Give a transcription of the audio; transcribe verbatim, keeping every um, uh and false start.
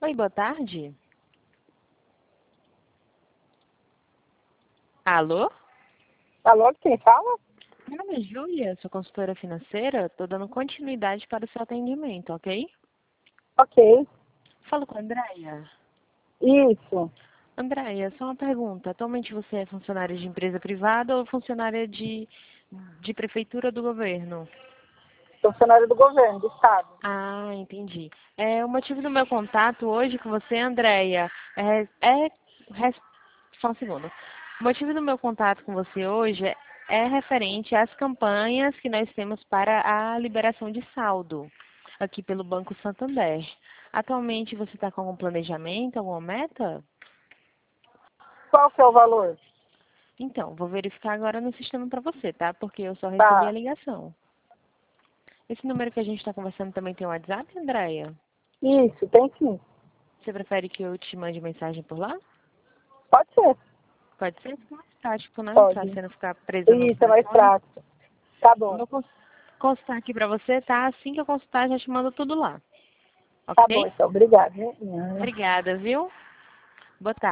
Oi, boa tarde. Alô? Alô, quem fala? Meu nome é Júlia, sou consultora financeira. Estou dando continuidade para o seu atendimento, ok? Ok. Falo com a Andréia. Isso. Andréia, só uma pergunta. Atualmente você é funcionária de empresa privada ou funcionária de, de prefeitura do governo? Funcionário do governo, do estado. Ah, entendi. É, o motivo do meu contato hoje com você, Andréia, é, é, res- só um segundo. O motivo do meu contato com você hoje é, é referente às campanhas que nós temos para a liberação de saldo aqui pelo Banco Santander. Atualmente você está com algum planejamento, alguma meta? Qual que é o valor? Então, vou verificar agora no sistema para você, tá? Porque eu só recebi a Tá. ligação. Esse número que a gente está conversando também tem um WhatsApp, Andréia? Isso, tem sim. Você prefere que eu te mande mensagem por lá? Pode ser. Pode ser mais prático, né? Pra Pode. você não ficar presa no Isso, é mais telefone. prático. Tá Eu bom. vou cons- consultar aqui pra você, tá? Assim que eu consultar, já te mando tudo lá. Tá bom, Ok? então. Obrigada. Obrigada, viu? Boa tarde.